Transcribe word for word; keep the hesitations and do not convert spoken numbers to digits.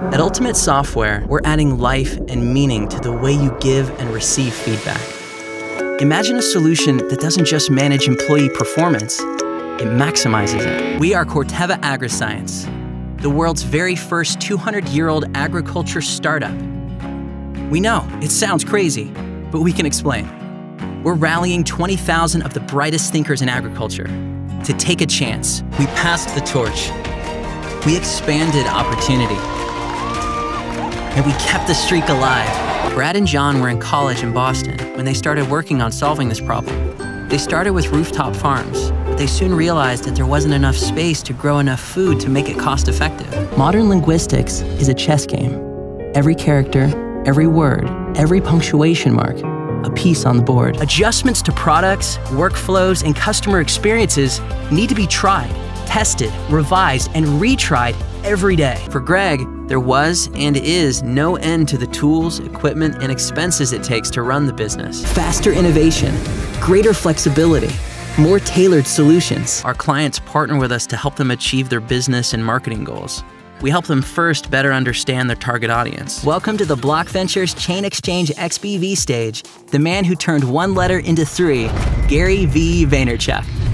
At Ultimate Software, we're adding life and meaning to the way you give and receive feedback. Imagine a solution that doesn't just manage employee performance, it maximizes it. We are Corteva Agriscience, the world's very first two hundred year old agriculture startup. We know, it sounds crazy, but we can explain. We're rallying twenty thousand of the brightest thinkers in agriculture to take a chance. We passed the torch. We expanded opportunity. And we kept the streak alive. Brad and John were in college in Boston when they started working on solving this problem. They started with rooftop farms, but they soon realized that there wasn't enough space to grow enough food to make it cost-effective. Modern linguistics is a chess game. Every character, every word, every punctuation mark, a piece on the board. Adjustments to products, workflows, and customer experiences need to be tried, tested, revised, and retried every day. For Greg, there was and is no end to the tools, equipment, and expenses it takes to run the business. Faster innovation, greater flexibility, more tailored solutions. Our clients partner with us to help them achieve their business and marketing goals. We help them first better understand their target audience. Welcome to the Block Ventures Chain Exchange X B V stage, the man who turned one letter into three, Gary V. Vaynerchuk.